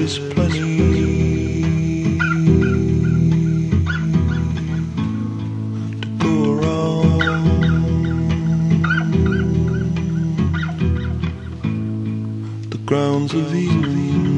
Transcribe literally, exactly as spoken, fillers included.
is plenty to go around. The grounds of Eden